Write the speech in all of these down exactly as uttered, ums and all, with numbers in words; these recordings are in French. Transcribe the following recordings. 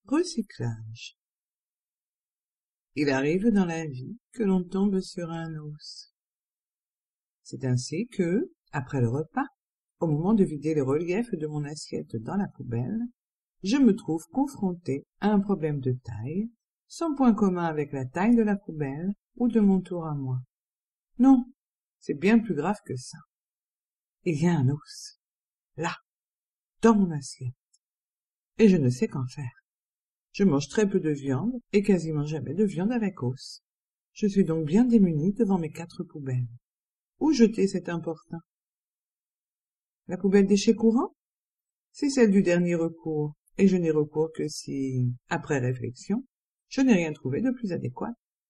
Recyclage. Il arrive dans la vie que l'on tombe sur un os. C'est ainsi que, après le repas, au moment de vider le relief de mon assiette dans la poubelle, je me trouve confronté à un problème de taille, sans point commun avec la taille de la poubelle ou de mon tour à moi. Non, c'est bien plus grave que ça. Il y a un os, là, dans mon assiette, et je ne sais qu'en faire. Je mange très peu de viande et quasiment jamais de viande avec os. Je suis donc bien démunie devant mes quatre poubelles. Où jeter cet importun? La poubelle déchets courants? C'est celle du dernier recours, et je n'ai recours que si, après réflexion, je n'ai rien trouvé de plus adéquat.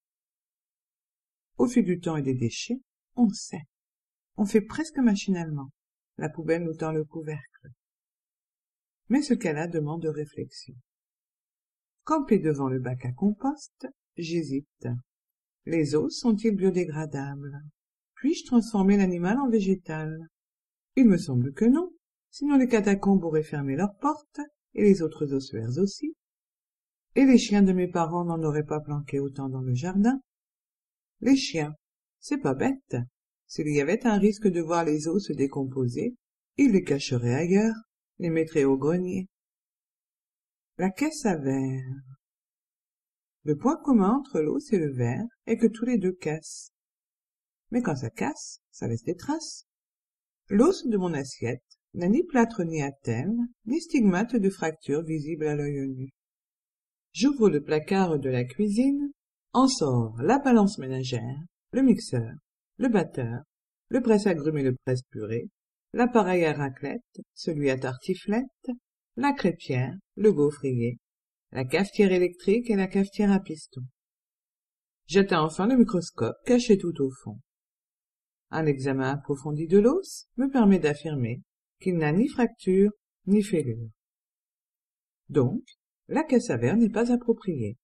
Au fil du temps et des déchets, on sait. On fait presque machinalement. La poubelle nous tend le couvercle. Mais ce cas-là demande de réflexion. Campé devant le bac à compost, j'hésite. Les os sont-ils biodégradables? Puis-je transformer l'animal en végétal? Il me semble que non, sinon les catacombes auraient fermé leurs portes, et les autres ossuaires aussi. Et les chiens de mes parents n'en auraient pas planqué autant dans le jardin. Les chiens, c'est pas bête. S'il y avait un risque de voir les os se décomposer, ils les cacheraient ailleurs, les mettraient au grenier. La caisse à verre. Le point commun entre l'os et le verre est que tous les deux cassent. Mais quand ça casse, ça laisse des traces. L'os de mon assiette n'a ni plâtre ni attelle, ni stigmate de fracture visible à l'œil nu. J'ouvre le placard de la cuisine, en sort la balance ménagère, le mixeur, le batteur, le presse-agrumes et le presse-purée, l'appareil à raclette, celui à tartiflette, la crêpière, le gaufrier, la cafetière électrique et la cafetière à piston. J'atteins enfin le microscope caché tout au fond. Un examen approfondi de l'os me permet d'affirmer qu'il n'a ni fracture ni fêlure. Donc, la caisse à verre n'est pas appropriée.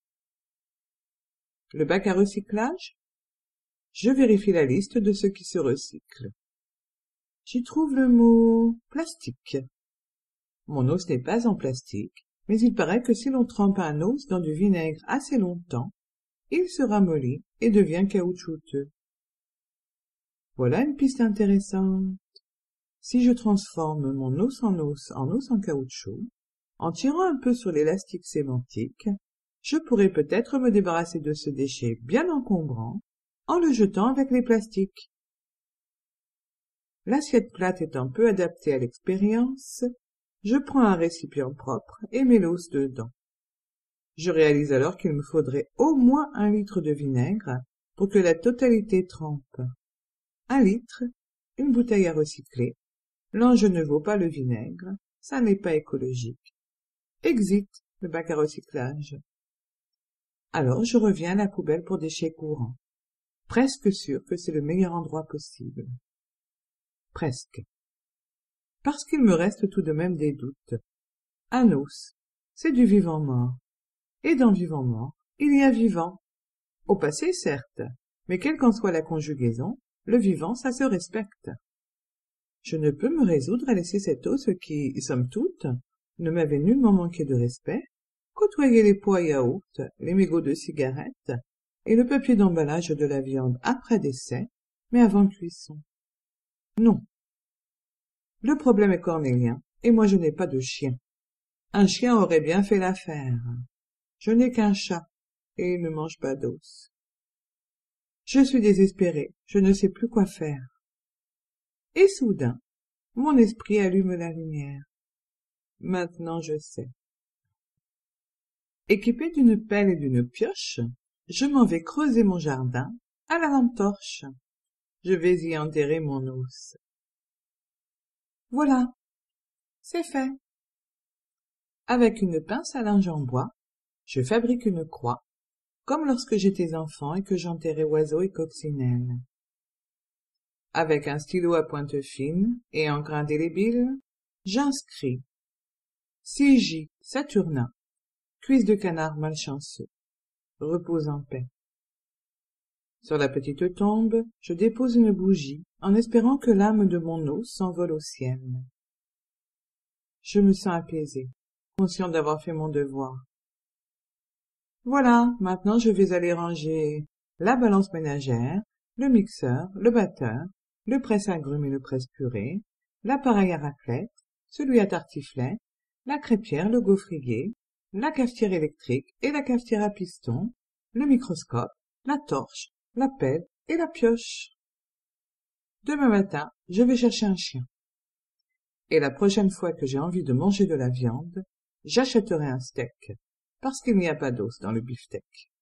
Le bac à recyclage? Je vérifie la liste de ce qui se recycle. J'y trouve le mot plastique. Mon os n'est pas en plastique, mais il paraît que si l'on trempe un os dans du vinaigre assez longtemps, il se ramollit et devient caoutchouteux. Voilà une piste intéressante. Si je transforme mon os en os en os en caoutchouc, en tirant un peu sur l'élastique sémantique, je pourrais peut-être me débarrasser de ce déchet bien encombrant en le jetant avec les plastiques. L'assiette plate étant peu adaptée à l'expérience, je prends un récipient propre et mets l'os dedans. Je réalise alors qu'il me faudrait au moins un litre de vinaigre pour que la totalité trempe. Un litre, une bouteille à recycler. L'enjeu ne vaut pas le vinaigre, ça n'est pas écologique. Exit le bac à recyclage. Alors je reviens à la poubelle pour déchets courants. Presque sûr que c'est le meilleur endroit possible. Presque. Parce qu'il me reste tout de même des doutes. Un os, c'est du vivant mort. Et dans vivant mort, il y a vivant. Au passé, certes, mais quelle qu'en soit la conjugaison, le vivant, ça se respecte. Je ne peux me résoudre à laisser cet os qui, somme toute, ne m'avait nullement manqué de respect, côtoyer les pots à yaourt, les mégots de cigarettes et le papier d'emballage de la viande après décès, mais avant cuisson. Non. Le problème est cornélien, et moi je n'ai pas de chien. Un chien aurait bien fait l'affaire. Je n'ai qu'un chat, et il ne mange pas d'os. Je suis désespéré, je ne sais plus quoi faire. Et soudain, mon esprit allume la lumière. Maintenant je sais. Équipé d'une pelle et d'une pioche, je m'en vais creuser mon jardin à la lampe torche. Je vais y enterrer mon os. Voilà, c'est fait. Avec une pince à linge en bois, je fabrique une croix, comme lorsque j'étais enfant et que j'enterrais oiseaux et coccinelles. Avec un stylo à pointe fine et encre indélébile, j'inscris C J Saturnin, cuisse de canard malchanceux, repose en paix. Sur la petite tombe, je dépose une bougie en espérant que l'âme de mon os s'envole au ciel. Je me sens apaisé, conscient d'avoir fait mon devoir. Voilà, maintenant je vais aller ranger la balance ménagère, le mixeur, le batteur, le presse-agrumes et le presse-purée, l'appareil à raclette, celui à tartiflette, la crêpière, le gaufrier, la cafetière électrique et la cafetière à piston, le microscope, la torche, la pelle et la pioche. Demain matin, je vais chercher un chien. Et la prochaine fois que j'ai envie de manger de la viande, j'achèterai un steak, parce qu'il n'y a pas d'os dans le beefsteak.